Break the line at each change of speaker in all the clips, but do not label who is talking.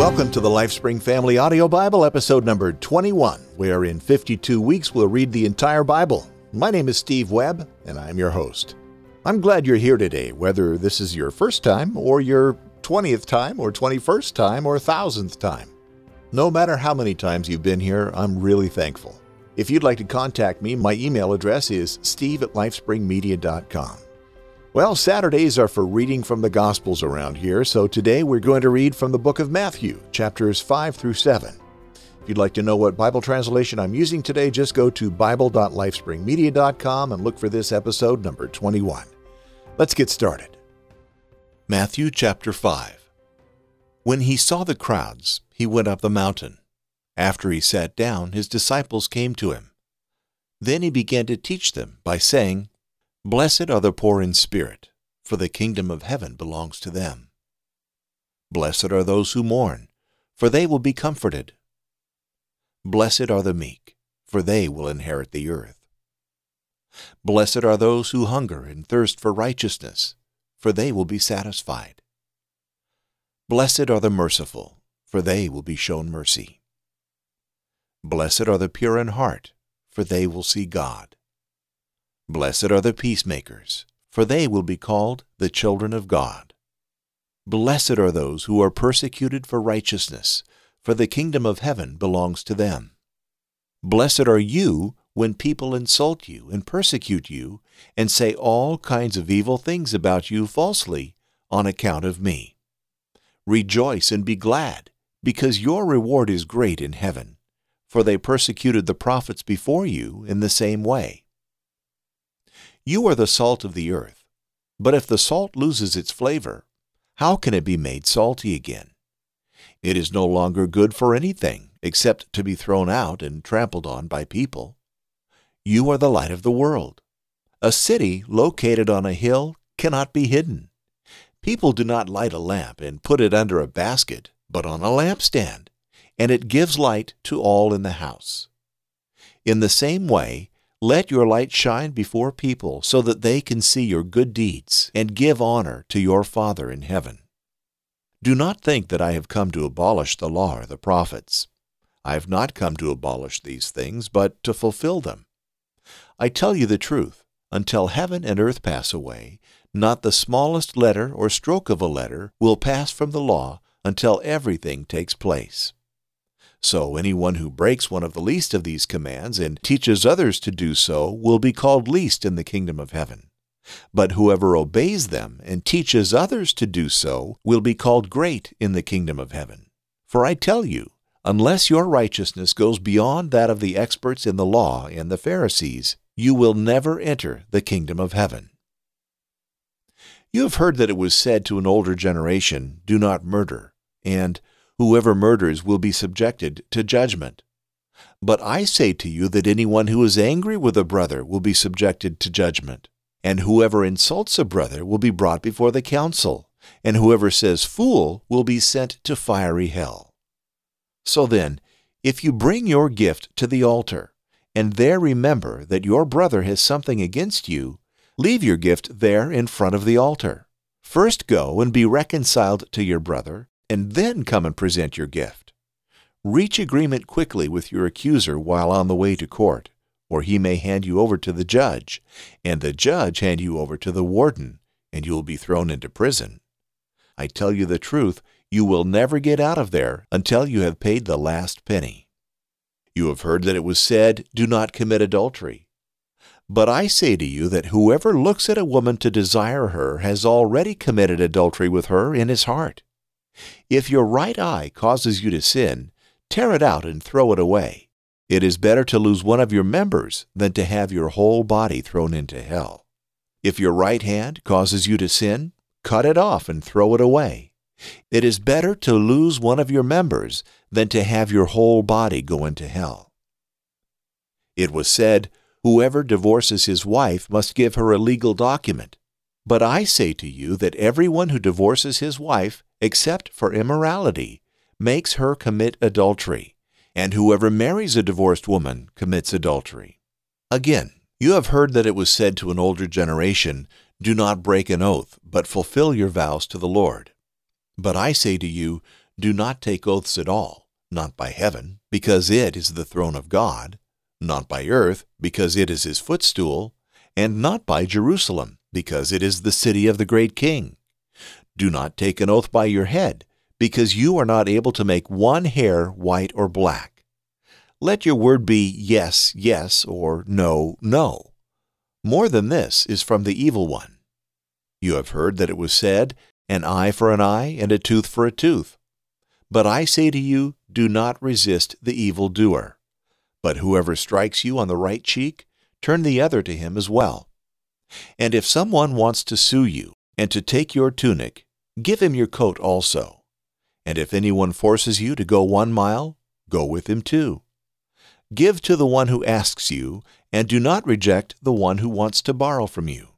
Welcome to the LifeSpring Family Audio Bible, episode number 21, where in 52 weeks we'll read the entire Bible. My name is Steve Webb, and I'm your host. I'm glad you're here today, whether this is your first time, or your 20th time, or 21st time, or 1,000th time. No matter how many times you've been here, I'm really thankful. If you'd like to contact me, my email address is steve@lifespringmedia.com. Well, Saturdays are for reading from the Gospels around here, so today we're going to read from the book of Matthew, chapters 5 through 7. If you'd like to know what Bible translation I'm using today, just go to bible.lifespringmedia.com and look for this episode number 21. Let's get started. Matthew chapter 5. When he saw the crowds, he went up the mountain. After he sat down, his disciples came to him. Then he began to teach them by saying, "Blessed are the poor in spirit, for the kingdom of heaven belongs to them. Blessed are those who mourn, for they will be comforted. Blessed are the meek, for they will inherit the earth. Blessed are those who hunger and thirst for righteousness, for they will be satisfied. Blessed are the merciful, for they will be shown mercy. Blessed are the pure in heart, for they will see God. Blessed are the peacemakers, for they will be called the children of God. Blessed are those who are persecuted for righteousness, for the kingdom of heaven belongs to them. Blessed are you when people insult you and persecute you and say all kinds of evil things about you falsely on account of me. Rejoice and be glad, because your reward is great in heaven, for they persecuted the prophets before you in the same way. You are the salt of the earth, but if the salt loses its flavor, how can it be made salty again? It is no longer good for anything except to be thrown out and trampled on by people. You are the light of the world. A city located on a hill cannot be hidden. People do not light a lamp and put it under a basket, but on a lampstand, and it gives light to all in the house. In the same way, let your light shine before people so that they can see your good deeds and give honor to your Father in heaven. Do not think that I have come to abolish the law or the prophets. I have not come to abolish these things, but to fulfill them. I tell you the truth, until heaven and earth pass away, not the smallest letter or stroke of a letter will pass from the law until everything takes place. So anyone who breaks one of the least of these commands and teaches others to do so will be called least in the kingdom of heaven. But whoever obeys them and teaches others to do so will be called great in the kingdom of heaven. For I tell you, unless your righteousness goes beyond that of the experts in the law and the Pharisees, you will never enter the kingdom of heaven. You have heard that it was said to an older generation, 'Do not murder,' and whoever murders will be subjected to judgment. But I say to you that anyone who is angry with a brother will be subjected to judgment, and whoever insults a brother will be brought before the council, and whoever says 'fool' will be sent to fiery hell. So then, if you bring your gift to the altar, and there remember that your brother has something against you, leave your gift there in front of the altar. First go and be reconciled to your brother, and then come and present your gift. Reach agreement quickly with your accuser while on the way to court, or he may hand you over to the judge, and the judge hand you over to the warden, and you will be thrown into prison. I tell you the truth, you will never get out of there until you have paid the last penny. You have heard that it was said, 'Do not commit adultery.' But I say to you that whoever looks at a woman to desire her has already committed adultery with her in his heart. If your right eye causes you to sin, tear it out and throw it away. It is better to lose one of your members than to have your whole body thrown into hell. If your right hand causes you to sin, cut it off and throw it away. It is better to lose one of your members than to have your whole body go into hell. It was said, 'Whoever divorces his wife must give her a legal document.' But I say to you that everyone who divorces his wife, except for immorality, makes her commit adultery, and whoever marries a divorced woman commits adultery. Again, you have heard that it was said to an older generation, 'Do not break an oath, but fulfill your vows to the Lord.' But I say to you, Do not take oaths at all, not by heaven, because it is the throne of God, not by earth, because it is his footstool, and not by Jerusalem, because it is the city of the great King. Do not take an oath by your head, because you are not able to make one hair white or black. Let your word be yes, yes, or no, no. More than this is from the evil one. You have heard that it was said, an eye for an eye and a tooth for a tooth. But I say to you, do not resist the evildoer. But whoever strikes you on the right cheek, turn the other to him as well. And if someone wants to sue you and to take your tunic, give him your coat also. And if anyone forces you to go 1 mile, go with him 2. Give to the one who asks you, and do not reject the one who wants to borrow from you.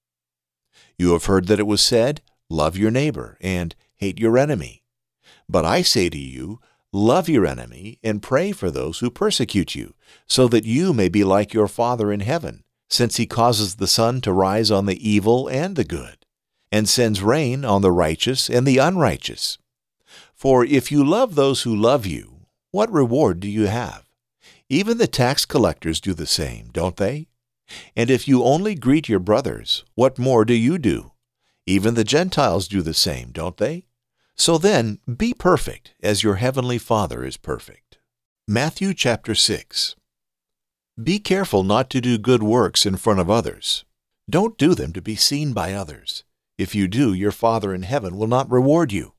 You have heard that it was said, love your neighbor and hate your enemy. But I say to you, love your enemy and pray for those who persecute you, so that you may be like your Father in heaven, since he causes the sun to rise on the evil and the good, and sends rain on the righteous and the unrighteous. For if you love those who love you, what reward do you have? Even the tax collectors do the same, don't they? And if you only greet your brothers, what more do you do? Even the Gentiles do the same, don't they? So then, be perfect, as your heavenly Father is perfect. Matthew chapter 6. Be careful not to do good works in front of others. Don't do them to be seen by others. If you do, your Father in heaven will not reward you.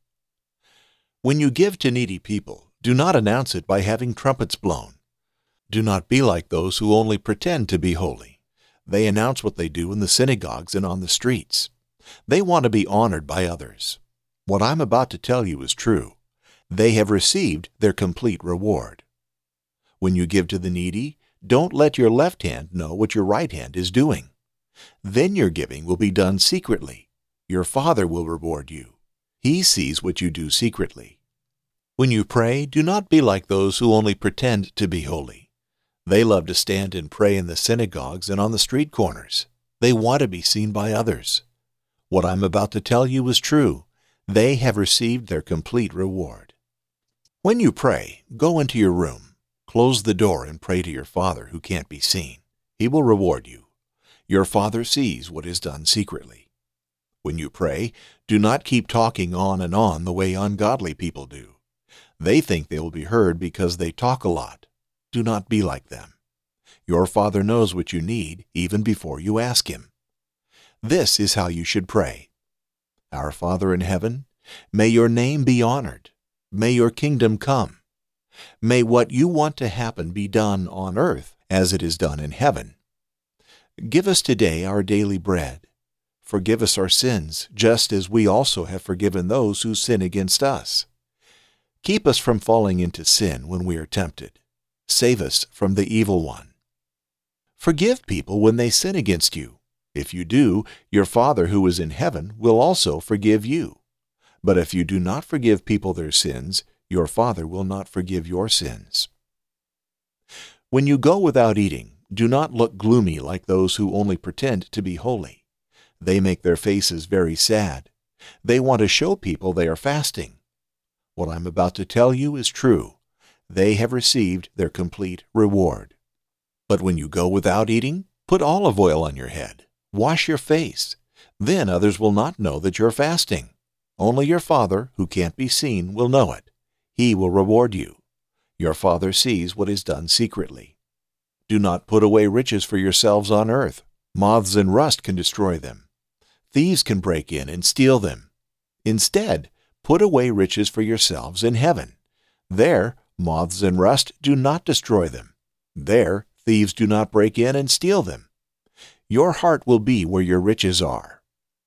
When you give to needy people, do not announce it by having trumpets blown. Do not be like those who only pretend to be holy. They announce what they do in the synagogues and on the streets. They want to be honored by others. What I'm about to tell you is true. They have received their complete reward. When you give to the needy, don't let your left hand know what your right hand is doing. Then your giving will be done secretly. Your Father will reward you. He sees what you do secretly. When you pray, do not be like those who only pretend to be holy. They love to stand and pray in the synagogues and on the street corners. They want to be seen by others. What I'm about to tell you is true. They have received their complete reward. When you pray, go into your room, close the door, and pray to your Father who can't be seen. He will reward you. Your Father sees what is done secretly. When you pray, do not keep talking on and on the way ungodly people do. They think they will be heard because they talk a lot. Do not be like them. Your Father knows what you need even before you ask him. This is how you should pray. Our Father in heaven, may your name be honored. May your kingdom come. May what you want to happen be done on earth as it is done in heaven. Give us today our daily bread. Forgive us our sins, just as we also have forgiven those who sin against us. Keep us from falling into sin when we are tempted. Save us from the evil one. Forgive people when they sin against you. If you do, your Father who is in heaven will also forgive you. But if you do not forgive people their sins, your Father will not forgive your sins. When you go without eating, do not look gloomy like those who only pretend to be holy. They make their faces very sad. They want to show people they are fasting. What I'm about to tell you is true. They have received their complete reward. But when you go without eating, put olive oil on your head. Wash your face. Then others will not know that you're fasting. Only your Father, who can't be seen, will know it. He will reward you. Your Father sees what is done secretly. Do not put away riches for yourselves on earth. Moths and rust can destroy them. Thieves can break in and steal them. Instead, put away riches for yourselves in heaven. There, moths and rust do not destroy them. There, thieves do not break in and steal them. Your heart will be where your riches are.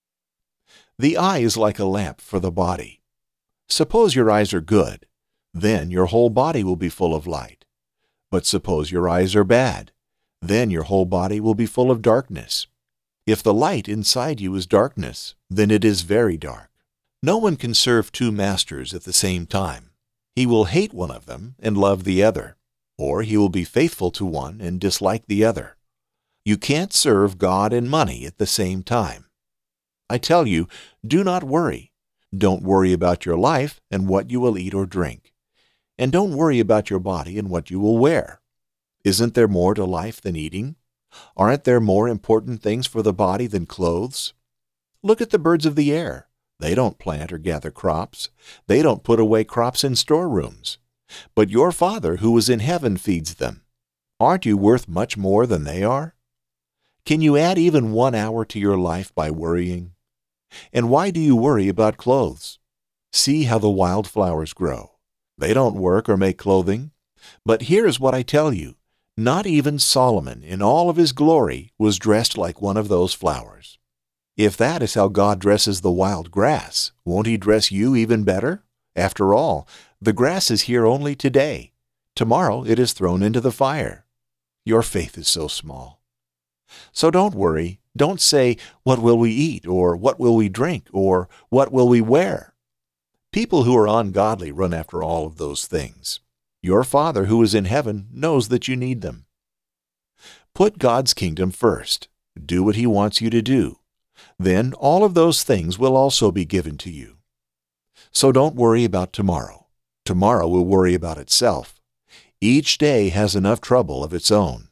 The eye is like a lamp for the body. Suppose your eyes are good, then your whole body will be full of light. But suppose your eyes are bad, then your whole body will be full of darkness. If the light inside you is darkness, then it is very dark. No one can serve 2 masters at the same time. He will hate one of them and love the other, or he will be faithful to one and dislike the other. You can't serve God and money at the same time. I tell you, do not worry. Don't worry about your life and what you will eat or drink. And don't worry about your body and what you will wear. Isn't there more to life than eating? Aren't there more important things for the body than clothes? Look at the birds of the air. They don't plant or gather crops. They don't put away crops in storerooms. But your Father who is in heaven feeds them. Aren't you worth much more than they are? Can you add even 1 hour to your life by worrying? And why do you worry about clothes? See how the wild flowers grow. They don't work or make clothing. But here is what I tell you. Not even Solomon in all of his glory was dressed like one of those flowers. If that is how God dresses the wild grass, won't He dress you even better? After all, the grass is here only today. Tomorrow it is thrown into the fire. Your faith is so small. So don't worry. Don't say, "What will we eat?" or "What will we drink?" or "What will we wear?" People who are ungodly run after all of those things. Your Father who is in heaven knows that you need them. Put God's kingdom first. Do what He wants you to do. Then all of those things will also be given to you. So don't worry about tomorrow. Tomorrow will worry about itself. Each day has enough trouble of its own.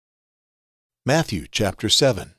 Matthew chapter 7.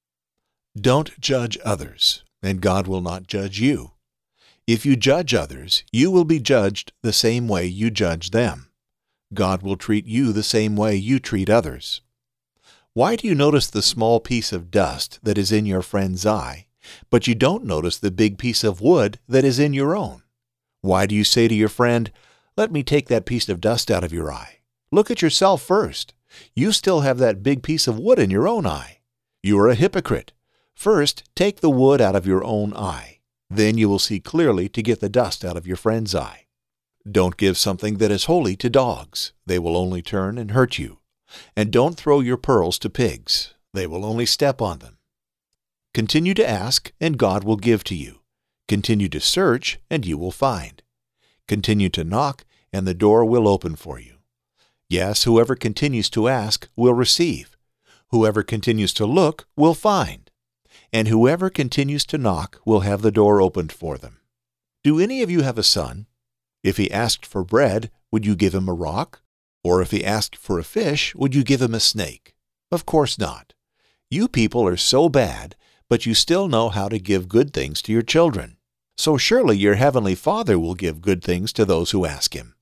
Don't judge others, and God will not judge you. If you judge others, you will be judged the same way you judge them. God will treat you the same way you treat others. Why do you notice the small piece of dust that is in your friend's eye, but you don't notice the big piece of wood that is in your own? Why do you say to your friend, "Let me take that piece of dust out of your eye"? Look at yourself first. You still have that big piece of wood in your own eye. You are a hypocrite. First, take the wood out of your own eye. Then you will see clearly to get the dust out of your friend's eye. Don't give something that is holy to dogs. They will only turn and hurt you. And don't throw your pearls to pigs. They will only step on them. Continue to ask, and God will give to you. Continue to search, and you will find. Continue to knock, and the door will open for you. Yes, whoever continues to ask will receive. Whoever continues to look will find. And whoever continues to knock will have the door opened for them. Do any of you have a son? If he asked for bread, would you give him a rock? Or if he asked for a fish, would you give him a snake? Of course not. You people are so bad, but you still know how to give good things to your children. So surely your heavenly Father will give good things to those who ask Him.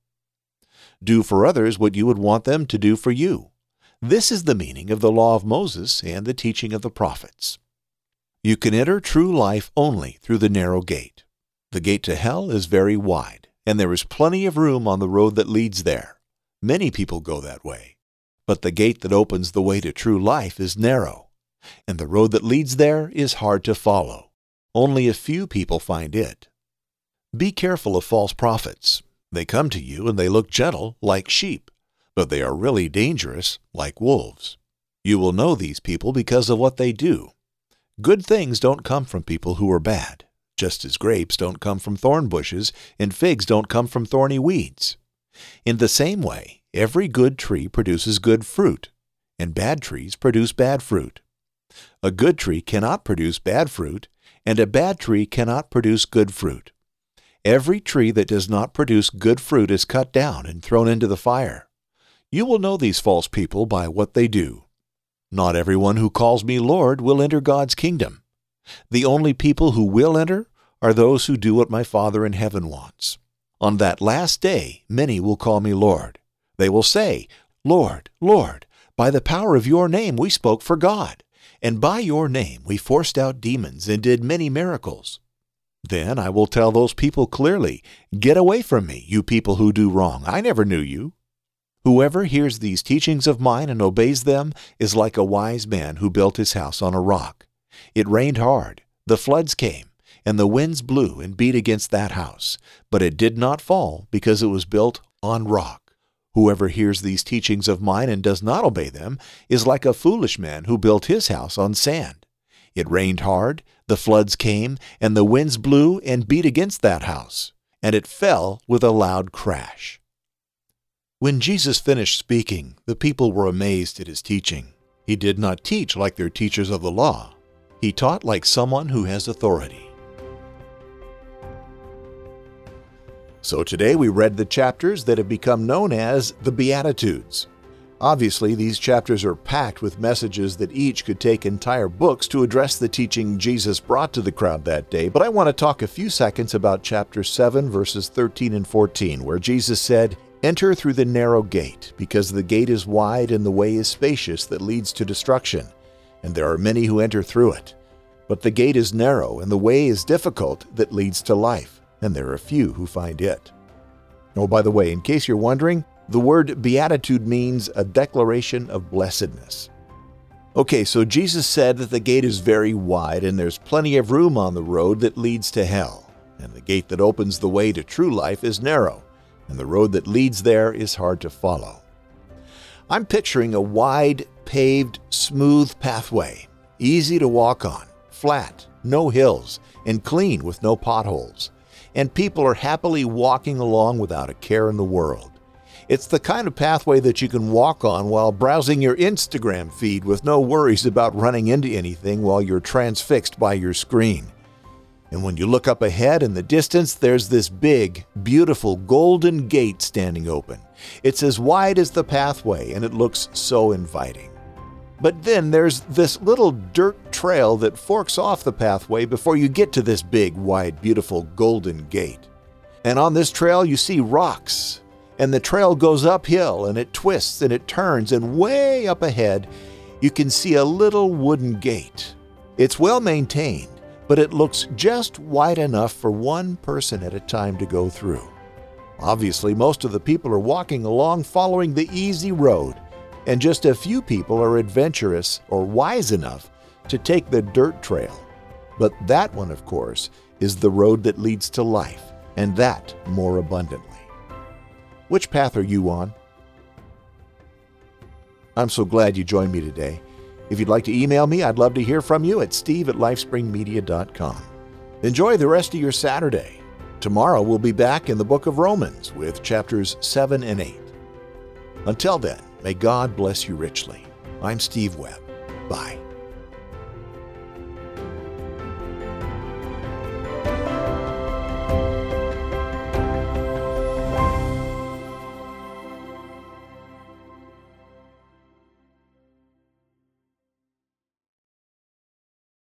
Do for others what you would want them to do for you. This is the meaning of the law of Moses and the teaching of the prophets. You can enter true life only through the narrow gate. The gate to hell is very wide, and there is plenty of room on the road that leads there. Many people go that way. But the gate that opens the way to true life is narrow, and the road that leads there is hard to follow. Only a few people find it. Be careful of false prophets. They come to you and they look gentle, like sheep, but they are really dangerous, like wolves. You will know these people because of what they do. Good things don't come from people who are bad, just as grapes don't come from thorn bushes and figs don't come from thorny weeds. In the same way, every good tree produces good fruit, and bad trees produce bad fruit. A good tree cannot produce bad fruit, and a bad tree cannot produce good fruit. Every tree that does not produce good fruit is cut down and thrown into the fire. You will know these false people by what they do. Not everyone who calls me Lord will enter God's kingdom. The only people who will enter are those who do what my Father in heaven wants. On that last day, many will call me Lord. They will say, "Lord, Lord, by the power of your name we spoke for God, and by your name we forced out demons and did many miracles." Then I will tell those people clearly, "Get away from me, you people who do wrong. I never knew you." Whoever hears these teachings of mine and obeys them is like a wise man who built his house on a rock. It rained hard, the floods came, and the winds blew and beat against that house, but it did not fall because it was built on rock. Whoever hears these teachings of mine and does not obey them is like a foolish man who built his house on sand. It rained hard, the floods came, and the winds blew and beat against that house, and it fell with a loud crash. When Jesus finished speaking, the people were amazed at his teaching. He did not teach like their teachers of the law. He taught like someone who has authority. So today we read the chapters that have become known as the Beatitudes. Obviously, these chapters are packed with messages that each could take entire books to address the teaching Jesus brought to the crowd that day, but I want to talk a few seconds about chapter 7, verses 13 and 14, where Jesus said, "Enter through the narrow gate, because the gate is wide and the way is spacious that leads to destruction, and there are many who enter through it. But the gate is narrow and the way is difficult that leads to life, and there are few who find it." Oh, by the way, in case you're wondering, the word beatitude means a declaration of blessedness. Okay, so Jesus said that the gate is very wide and there's plenty of room on the road that leads to hell. And the gate that opens the way to true life is narrow, and the road that leads there is hard to follow. I'm picturing a wide, paved, smooth pathway, easy to walk on, flat, no hills, and clean with no potholes. And people are happily walking along without a care in the world. It's the kind of pathway that you can walk on while browsing your Instagram feed with no worries about running into anything while you're transfixed by your screen. And when you look up ahead in the distance, there's this big, beautiful golden gate standing open. It's as wide as the pathway, and it looks so inviting. But then there's this little dirt trail that forks off the pathway before you get to this big, wide, beautiful golden gate. And on this trail you see rocks, and the trail goes uphill, and it twists and it turns, and way up ahead you can see a little wooden gate. It's well maintained, but it looks just wide enough for one person at a time to go through. Obviously, most of the people are walking along following the easy road, and just a few people are adventurous or wise enough to take the dirt trail. But that one, of course, is the road that leads to life, and that more abundantly. Which path are you on? I'm so glad you joined me today. If you'd like to email me, I'd love to hear from you at steve@lifespringmedia.com. Enjoy the rest of your Saturday. Tomorrow we'll be back in the book of Romans with chapters 7 and 8. Until then, may God bless you richly. I'm Steve Webb. Bye.